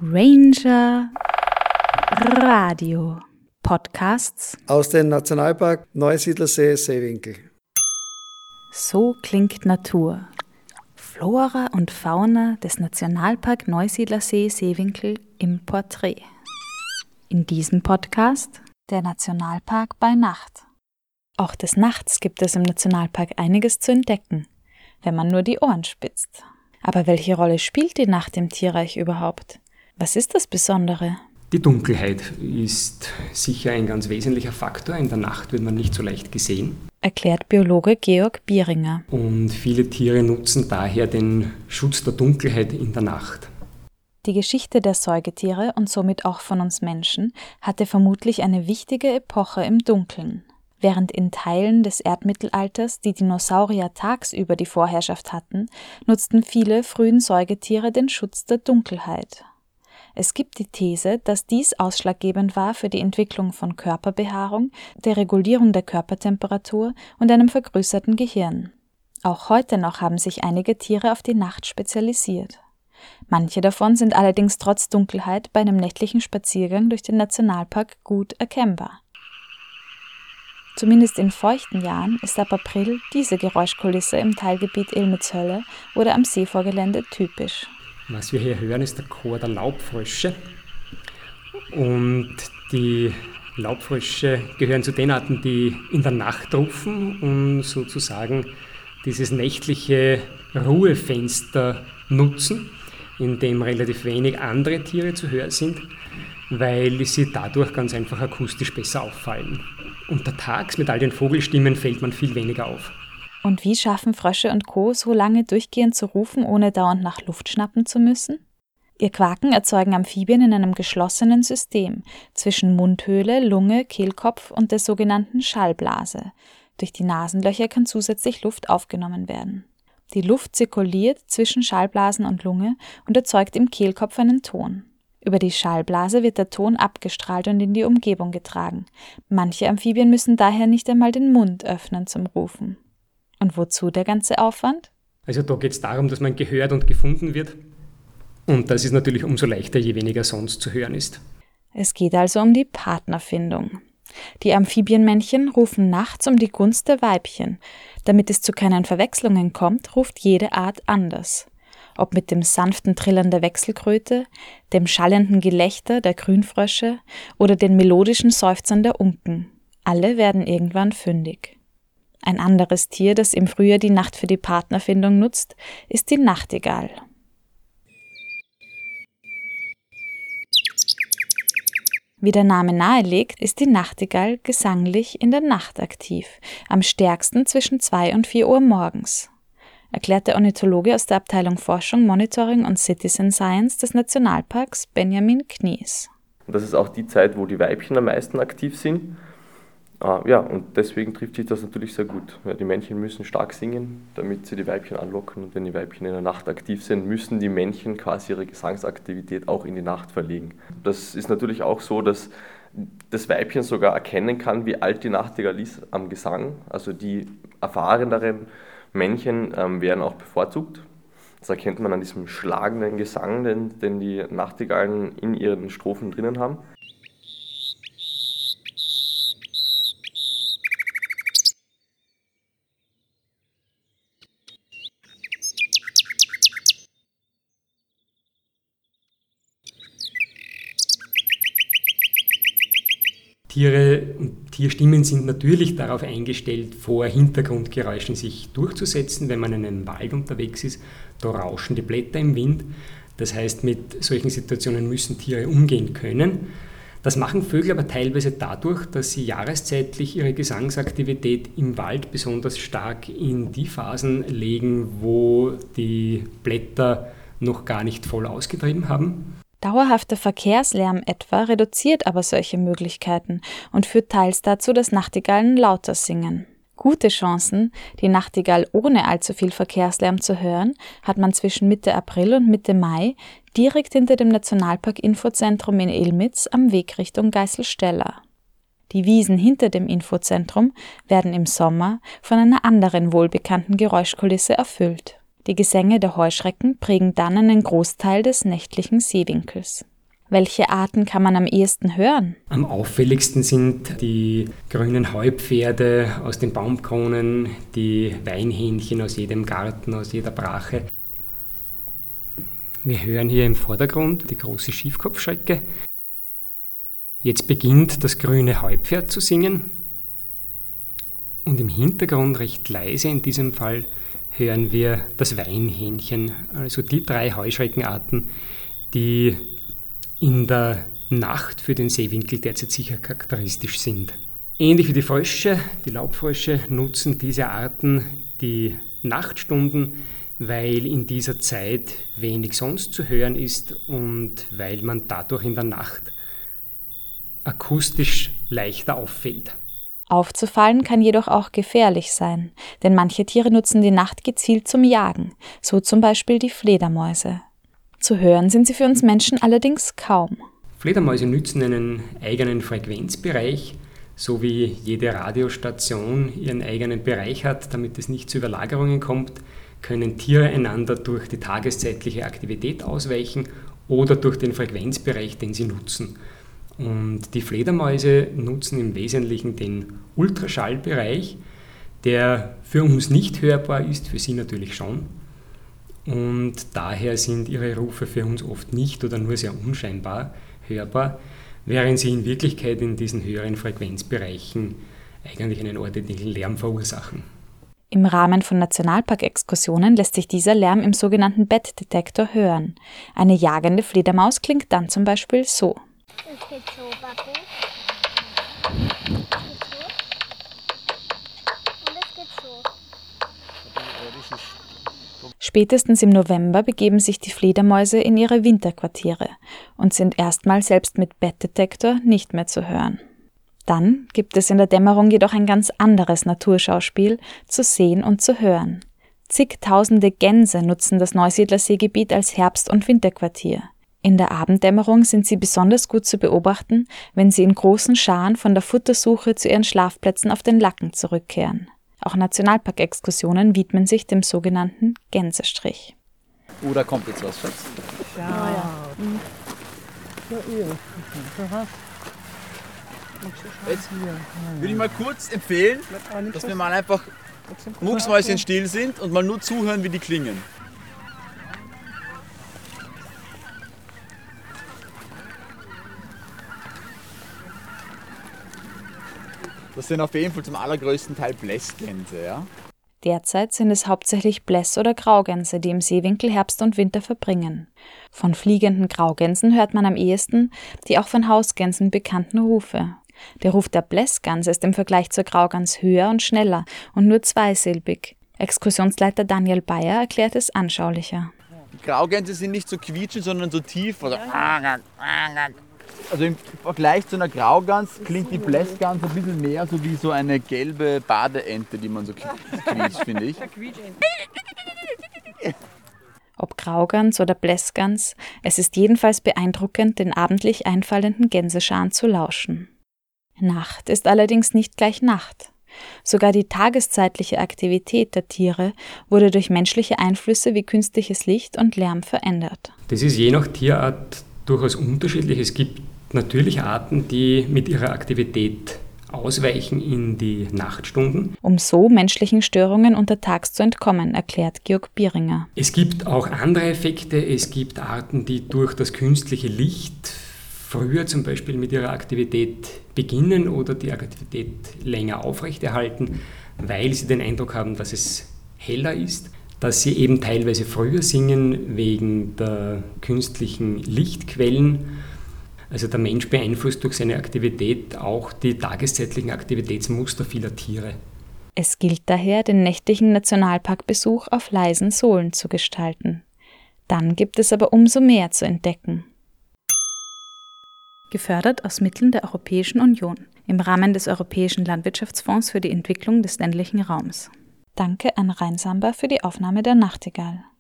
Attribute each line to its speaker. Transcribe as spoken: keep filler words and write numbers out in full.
Speaker 1: Ranger Radio Podcasts
Speaker 2: aus dem Nationalpark Neusiedlersee Seewinkel.
Speaker 1: So klingt Natur. Flora und Fauna des Nationalpark Neusiedlersee Seewinkel im Porträt. In diesem Podcast der Nationalpark bei Nacht. Auch des Nachts gibt es im Nationalpark einiges zu entdecken, wenn man nur die Ohren spitzt. Aber welche Rolle spielt die Nacht im Tierreich überhaupt? Was ist das Besondere?
Speaker 3: Die Dunkelheit ist sicher ein ganz wesentlicher Faktor. In der Nacht wird man nicht so leicht gesehen.
Speaker 1: Erklärt Biologe Georg Bieringer.
Speaker 3: Und viele Tiere nutzen daher den Schutz der Dunkelheit in der Nacht.
Speaker 1: Die Geschichte der Säugetiere und somit auch von uns Menschen hatte vermutlich eine wichtige Epoche im Dunkeln. Während in Teilen des Erdmittelalters die Dinosaurier tagsüber die Vorherrschaft hatten, nutzten viele frühen Säugetiere den Schutz der Dunkelheit. Es gibt die These, dass dies ausschlaggebend war für die Entwicklung von Körperbehaarung, der Regulierung der Körpertemperatur und einem vergrößerten Gehirn. Auch heute noch haben sich einige Tiere auf die Nacht spezialisiert. Manche davon sind allerdings trotz Dunkelheit bei einem nächtlichen Spaziergang durch den Nationalpark gut erkennbar. Zumindest in feuchten Jahren ist ab April diese Geräuschkulisse im Teilgebiet Ilmitshölle oder am Seevorgelände typisch.
Speaker 3: Was wir hier hören, ist der Chor der Laubfrösche. Und die Laubfrösche gehören zu den Arten, die in der Nacht rufen und sozusagen dieses nächtliche Ruhefenster nutzen, in dem relativ wenig andere Tiere zu hören sind, weil sie dadurch ganz einfach akustisch besser auffallen. Untertags mit all den Vogelstimmen fällt man viel weniger auf.
Speaker 1: Und wie schaffen Frösche und Co. so lange durchgehend zu rufen, ohne dauernd nach Luft schnappen zu müssen? Ihr Quaken erzeugen Amphibien in einem geschlossenen System zwischen Mundhöhle, Lunge, Kehlkopf und der sogenannten Schallblase. Durch die Nasenlöcher kann zusätzlich Luft aufgenommen werden. Die Luft zirkuliert zwischen Schallblasen und Lunge und erzeugt im Kehlkopf einen Ton. Über die Schallblase wird der Ton abgestrahlt und in die Umgebung getragen. Manche Amphibien müssen daher nicht einmal den Mund öffnen zum Rufen. Und wozu der ganze Aufwand?
Speaker 3: Also da geht es darum, dass man gehört und gefunden wird. Und das ist natürlich umso leichter, je weniger sonst zu hören ist.
Speaker 1: Es geht also um die Partnerfindung. Die Amphibienmännchen rufen nachts um die Gunst der Weibchen. Damit es zu keinen Verwechslungen kommt, ruft jede Art anders. Ob mit dem sanften Trillern der Wechselkröte, dem schallenden Gelächter der Grünfrösche oder den melodischen Seufzern der Unken. Alle werden irgendwann fündig. Ein anderes Tier, das im Frühjahr die Nacht für die Partnerfindung nutzt, ist die Nachtigall. Wie der Name nahelegt, ist die Nachtigall gesanglich in der Nacht aktiv, am stärksten zwischen zwei und vier Uhr morgens, erklärt der Ornithologe aus der Abteilung Forschung, Monitoring und Citizen Science des Nationalparks Benjamin Knies.
Speaker 4: Das ist auch die Zeit, wo die Weibchen am meisten aktiv sind. Ah, ja, und deswegen trifft sich das natürlich sehr gut. Ja, die Männchen müssen stark singen, damit sie die Weibchen anlocken. Und wenn die Weibchen in der Nacht aktiv sind, müssen die Männchen quasi ihre Gesangsaktivität auch in die Nacht verlegen. Das ist natürlich auch so, dass das Weibchen sogar erkennen kann, wie alt die Nachtigall ist am Gesang. Also die erfahreneren Männchen ähm, werden auch bevorzugt. Das erkennt man an diesem schlagenden Gesang, den, den die Nachtigallen in ihren Strophen drinnen haben.
Speaker 3: Tiere und Tierstimmen sind natürlich darauf eingestellt, vor Hintergrundgeräuschen sich durchzusetzen. Wenn man in einem Wald unterwegs ist, da rauschen die Blätter im Wind. Das heißt, mit solchen Situationen müssen Tiere umgehen können. Das machen Vögel aber teilweise dadurch, dass sie jahreszeitlich ihre Gesangsaktivität im Wald besonders stark in die Phasen legen, wo die Blätter noch gar nicht voll ausgetrieben haben.
Speaker 1: Dauerhafter Verkehrslärm etwa reduziert aber solche Möglichkeiten und führt teils dazu, dass Nachtigallen lauter singen. Gute Chancen, die Nachtigall ohne allzu viel Verkehrslärm zu hören, hat man zwischen Mitte April und Mitte Mai direkt hinter dem Nationalpark-Infozentrum in Ilmitz am Weg Richtung Geiselsteller. Die Wiesen hinter dem Infozentrum werden im Sommer von einer anderen wohlbekannten Geräuschkulisse erfüllt. Die Gesänge der Heuschrecken prägen dann einen Großteil des nächtlichen Seewinkels. Welche Arten kann man am ehesten hören?
Speaker 3: Am auffälligsten sind die grünen Heupferde aus den Baumkronen, die Weinhähnchen aus jedem Garten, aus jeder Brache. Wir hören hier im Vordergrund die große Schiefkopfschrecke. Jetzt beginnt das grüne Heupferd zu singen. Und im Hintergrund, recht leise in diesem Fall, hören wir das Weinhähnchen, also die drei Heuschreckenarten, die in der Nacht für den Seewinkel derzeit sicher charakteristisch sind. Ähnlich wie die Frösche, die Laubfrösche, nutzen diese Arten die Nachtstunden, weil in dieser Zeit wenig sonst zu hören ist und weil man dadurch in der Nacht akustisch leichter auffällt.
Speaker 1: Aufzufallen kann jedoch auch gefährlich sein, denn manche Tiere nutzen die Nacht gezielt zum Jagen, so zum Beispiel die Fledermäuse. Zu hören sind sie für uns Menschen allerdings kaum.
Speaker 3: Fledermäuse nützen einen eigenen Frequenzbereich, so wie jede Radiostation ihren eigenen Bereich hat, damit es nicht zu Überlagerungen kommt, können Tiere einander durch die tageszeitliche Aktivität ausweichen oder durch den Frequenzbereich, den sie nutzen. Und die Fledermäuse nutzen im Wesentlichen den Ultraschallbereich, der für uns nicht hörbar ist, für sie natürlich schon. Und daher sind ihre Rufe für uns oft nicht oder nur sehr unscheinbar hörbar, während sie in Wirklichkeit in diesen höheren Frequenzbereichen eigentlich einen ordentlichen Lärm verursachen.
Speaker 1: Im Rahmen von Nationalpark-Exkursionen lässt sich dieser Lärm im sogenannten Bettdetektor hören. Eine jagende Fledermaus klingt dann zum Beispiel so.
Speaker 5: Es geht so, warte. Und es geht so.
Speaker 1: Spätestens im November begeben sich die Fledermäuse in ihre Winterquartiere und sind erstmal selbst mit Bettdetektor nicht mehr zu hören. Dann gibt es in der Dämmerung jedoch ein ganz anderes Naturschauspiel zu sehen und zu hören. Zigtausende Gänse nutzen das Neusiedlerseegebiet als Herbst- und Winterquartier. In der Abenddämmerung sind sie besonders gut zu beobachten, wenn sie in großen Scharen von der Futtersuche zu ihren Schlafplätzen auf den Lacken zurückkehren. Auch Nationalpark-Exkursionen widmen sich dem sogenannten Gänsestrich.
Speaker 6: Oh, da kommt jetzt was, Schatz.
Speaker 7: Ja, ja. Mhm.
Speaker 6: Jetzt würde ich mal kurz empfehlen, dass wir mal einfach mucksmäuschen still sind und mal nur zuhören, wie die klingen. Das sind auf jeden Fall zum allergrößten Teil Blässgänse, ja?
Speaker 1: Derzeit sind es hauptsächlich Bläss- oder Graugänse, die im Seewinkel Herbst und Winter verbringen. Von fliegenden Graugänsen hört man am ehesten die auch von Hausgänsen bekannten Rufe. Der Ruf der Blässgans ist im Vergleich zur Graugans höher und schneller und nur zweisilbig. Exkursionsleiter Daniel Bayer erklärt es anschaulicher.
Speaker 6: Die Graugänse sind nicht so quietschend, sondern so tief. Oder also im Vergleich zu einer Graugans klingt die Blässgans ein bisschen mehr so wie so eine gelbe Badeente, die man so quietscht, finde ich.
Speaker 1: Ob Graugans oder Blässgans, es ist jedenfalls beeindruckend, den abendlich einfallenden Gänsescharen zu lauschen. Nacht ist allerdings nicht gleich Nacht. Sogar die tageszeitliche Aktivität der Tiere wurde durch menschliche Einflüsse wie künstliches Licht und Lärm verändert.
Speaker 3: Das ist je nach Tierart durchaus unterschiedlich. Es gibt natürlich Arten, die mit ihrer Aktivität ausweichen in die Nachtstunden.
Speaker 1: Um so menschlichen Störungen untertags zu entkommen, erklärt Georg Bieringer.
Speaker 3: Es gibt auch andere Effekte. Es gibt Arten, die durch das künstliche Licht früher zum Beispiel mit ihrer Aktivität beginnen oder die Aktivität länger aufrechterhalten, weil sie den Eindruck haben, dass es heller ist. Dass sie eben teilweise früher singen wegen der künstlichen Lichtquellen. Also der Mensch beeinflusst durch seine Aktivität auch die tageszeitlichen Aktivitätsmuster vieler Tiere.
Speaker 1: Es gilt daher, den nächtlichen Nationalparkbesuch auf leisen Sohlen zu gestalten. Dann gibt es aber umso mehr zu entdecken. Gefördert aus Mitteln der Europäischen Union im Rahmen des Europäischen Landwirtschaftsfonds für die Entwicklung des ländlichen Raums. Danke an Rheinsamba für die Aufnahme der Nachtigall.